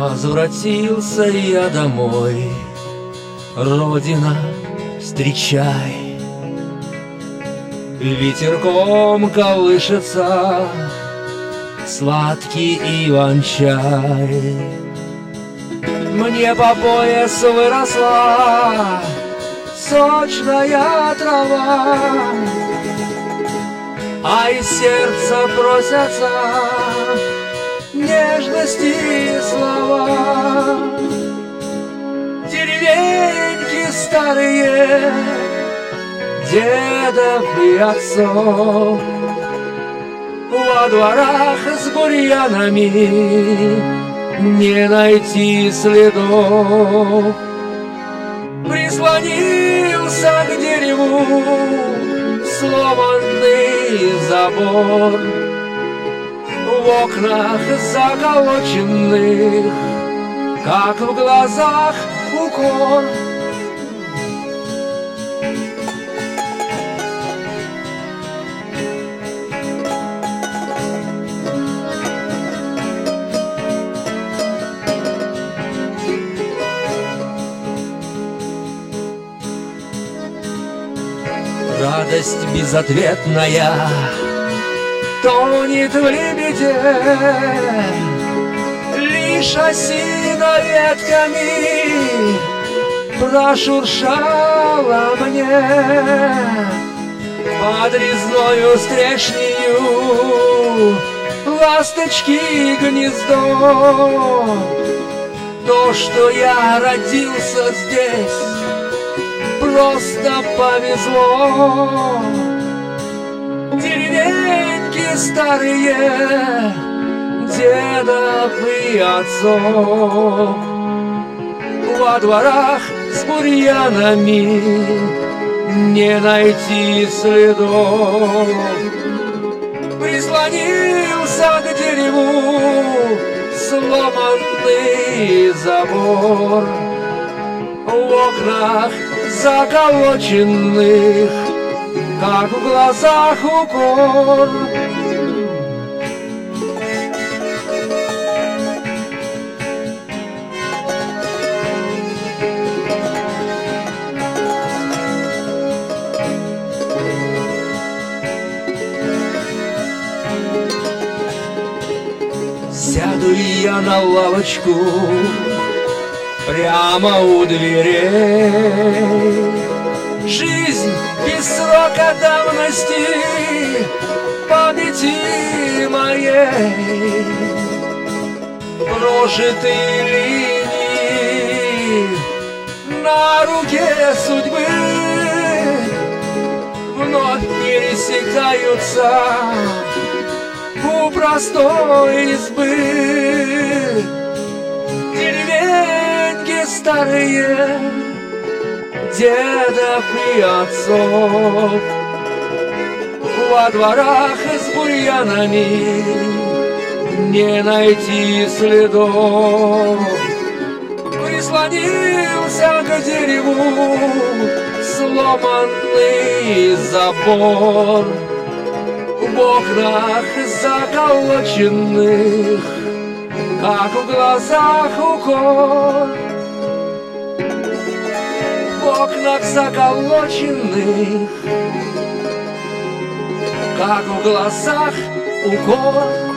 Возвратился я домой, Родина, встречай. Ветерком колышется сладкий иван-чай. Мне по пояс выросла сочная трава, а из сердца просятся нежности слова. Деревеньки старые дедов и отцов, во дворах с бурьянами не найти следов. Прислонился к дереву сломанный забор, в окнах заколоченных, как в глазах укор. Радость безответная тонет в лебеде, лишь осина ветками прошуршала мне под резною стрешнею ласточки гнездо. То, что я родился здесь, просто повезло. Деревеньки старые дедов и отцов, во дворах с бурьянами не найти следов. Прислонился к дереву сломанный забор, в окнах заколоченных, как в глазах укор. Сяду я на лавочку прямо у дверей. Жизнь без срока давности памяти моей, прожитые линии на руке судьбы вновь пересекаются у простой избы. Деревеньки старые дедов и отцов, во дворах с бурьянами не найти следов. Прислонился к дереву сломанный забор, в окнах заколоченных, как в глазах укор. В окнах заколоченных, как в глазах укор.